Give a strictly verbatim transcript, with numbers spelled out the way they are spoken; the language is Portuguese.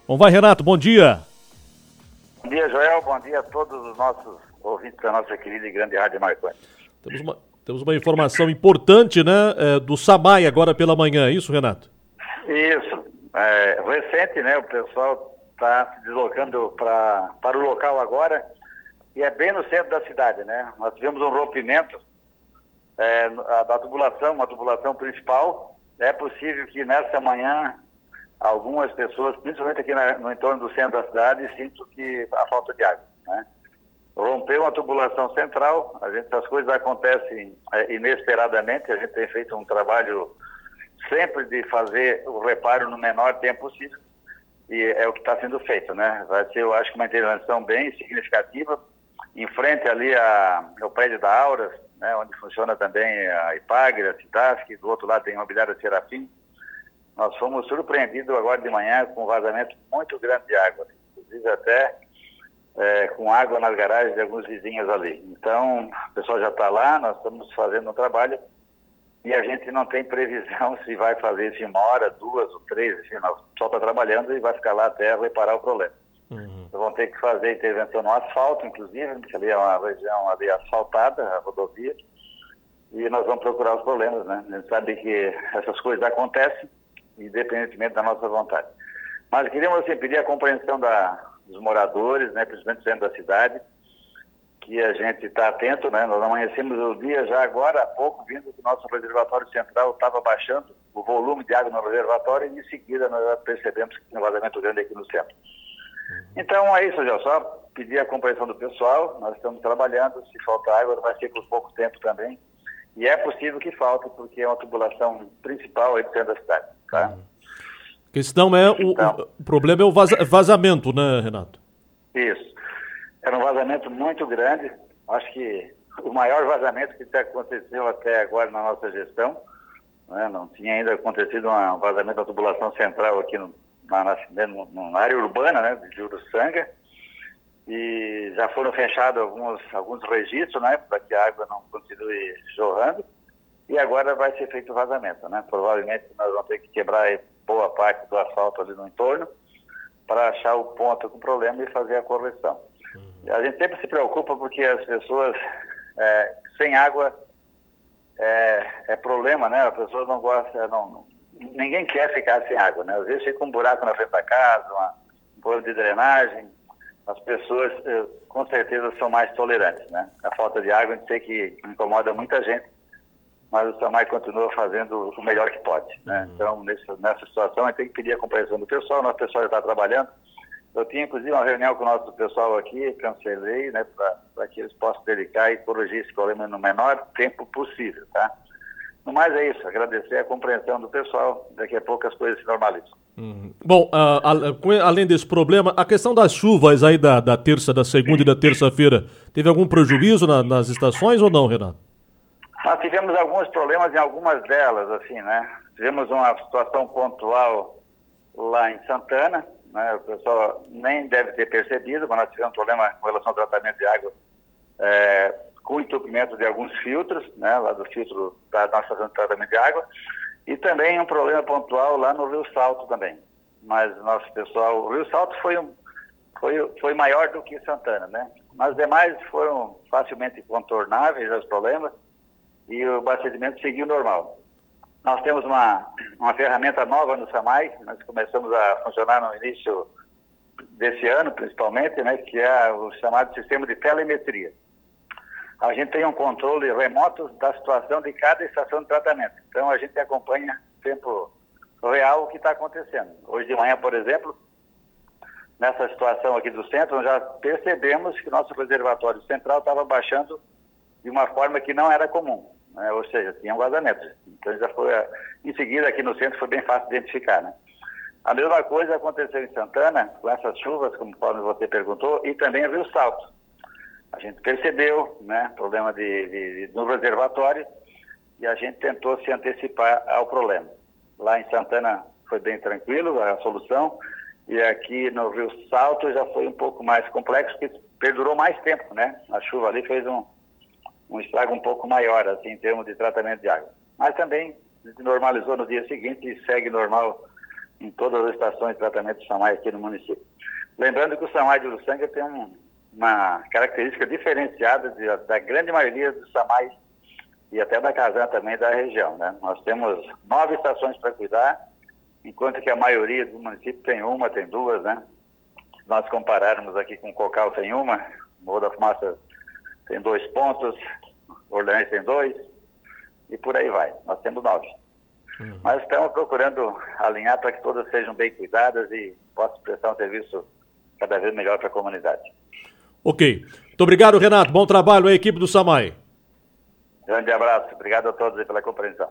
Como vai, Renato? Bom dia. Bom dia, Joel. Bom dia a todos os nossos ouvintes da nossa querida e grande Rádio Marconi. Temos uma, temos uma informação importante, né, é, do SAMAI agora pela manhã, é isso, Renato? Isso. É, recente, né, o pessoal está se deslocando pra, para o local agora, e é bem no centro da cidade, né? Nós tivemos um rompimento é, da tubulação, uma tubulação principal. É possível que nessa manhã algumas pessoas, principalmente aqui na, no entorno do centro da cidade, sintam que a falta de água, né? Rompeu uma tubulação central, a gente, as coisas acontecem é, inesperadamente, a gente tem feito um trabalho sempre de fazer o reparo no menor tempo possível, e é o que está sendo feito, né? Vai ser, eu acho, uma intervenção bem significativa, em frente ali a, ao prédio da Auras, né, onde funciona também a Ipagre, a Citasc, do outro lado tem a Imobiliária Serafim. Nós fomos surpreendidos agora de manhã com um vazamento muito grande de água, inclusive até é, com água nas garagens de alguns vizinhos ali. Então, o pessoal já está lá, nós estamos fazendo um trabalho e a gente não tem previsão se vai fazer isso em uma hora, duas ou três, assim, nós só está trabalhando e vai ficar lá até reparar o problema. Uhum. Então, vão ter que fazer intervenção no asfalto, inclusive, porque ali é uma região ali asfaltada, a rodovia, e nós vamos procurar os problemas, né? A gente sabe que essas coisas acontecem, independentemente da nossa vontade. Mas queríamos assim, pedir a compreensão da, dos moradores, né, principalmente dentro da cidade, que a gente está atento, né? Nós amanhecemos o dia já agora há pouco, vindo que o nosso reservatório central estava baixando o volume de água no reservatório e em seguida nós já percebemos que tinha um vazamento grande aqui no centro. Então é isso, já só pedir a compreensão do pessoal, nós estamos trabalhando, se faltar água vai ser por pouco tempo também, e é possível que falte, porque é uma tubulação principal aí do centro da cidade, tá? A questão é, o, então, o problema é o vaza, vazamento, né, Renato? Isso, era um vazamento muito grande, acho que o maior vazamento que aconteceu até agora na nossa gestão, né? Não tinha ainda acontecido um vazamento da tubulação central aqui no Na, na, na área urbana, né, de Uruçanga, e já foram fechados alguns, alguns registros, né, para que a água não continue jorrando, e agora vai ser feito o vazamento, né, provavelmente nós vamos ter que quebrar boa parte do asfalto ali no entorno, para achar o ponto com problema e fazer a correção. Uhum. A gente sempre se preocupa porque as pessoas, é, sem água, é, é problema, né, as pessoas não gostam, não, não ninguém quer ficar sem água, né? Às vezes fica um buraco na frente da casa, uma, um plano de drenagem, as pessoas eh, com certeza são mais tolerantes, né? A falta de água, a gente sei que incomoda muita gente, mas o SAMAI continua fazendo o melhor que pode, né? Uhum. Então, nessa, nessa situação, a gente tem que pedir a compreensão do pessoal, nosso pessoal já está trabalhando. Eu tinha, inclusive, uma reunião com o nosso pessoal aqui, cancelei, né, para que eles possam dedicar e corrigir esse problema no menor tempo possível, tá? No mais é isso, agradecer a compreensão do pessoal, daqui a pouco as coisas se normalizam. Uhum. Bom, uh, a, além desse problema, a questão das chuvas aí da, da terça, da segunda e da terça-feira, teve algum prejuízo na, nas estações ou não, Renato? Nós tivemos alguns problemas em algumas delas, assim, né? Tivemos uma situação pontual lá em Santana, né? O pessoal nem deve ter percebido, mas nós tivemos um problema com relação ao tratamento de água, é, com entupimento de alguns filtros, né, lá do filtro da nossa estação de tratamento de água, e também um problema pontual lá no Rio Salto também. Mas nosso pessoal, o Rio Salto foi, um, foi, foi maior do que Santana, né? Mas demais foram facilmente contornáveis os problemas e o abastecimento seguiu normal. Nós temos uma, uma ferramenta nova no SAMAI, nós começamos a funcionar no início desse ano, principalmente, né, que é o chamado sistema de telemetria. A gente tem um controle remoto da situação de cada estação de tratamento. Então, a gente acompanha em tempo real o que está acontecendo. Hoje de manhã, por exemplo, nessa situação aqui do centro, nós já percebemos que o nosso reservatório central estava baixando de uma forma que não era comum, né? Ou seja, tinha um vazamento. Então, já foi, em seguida, aqui no centro, foi bem fácil identificar, né? A mesma coisa aconteceu em Santana, com essas chuvas, como você perguntou, e também em Rio Salto. A gente percebeu, né, problema de, de, de, no reservatório e a gente tentou se antecipar ao problema. Lá em Santana foi bem tranquilo a solução e aqui no Rio Salto já foi um pouco mais complexo, porque perdurou mais tempo, né? A chuva ali fez um, um estrago um pouco maior, assim, em termos de tratamento de água. Mas também se normalizou no dia seguinte e segue normal em todas as estações de tratamento de SAMAI aqui no município. Lembrando que o SAMAI de Uruçanga tem um, uma característica diferenciada de, da grande maioria dos SAMAIs e até da Casan também da região, né? Nós temos nove estações para cuidar, enquanto que a maioria do município tem uma, tem duas, né? Se nós compararmos aqui com o Cocal tem uma, Morro da Fumaça tem dois pontos, Orleans tem dois, e por aí vai. Nós temos nove. Uhum. Mas estamos procurando alinhar para que todas sejam bem cuidadas e possam prestar um serviço cada vez melhor para a comunidade. Ok. Muito obrigado, Renato. Bom trabalho à equipe do SAMAI. Grande abraço. Obrigado a todos aí pela compreensão.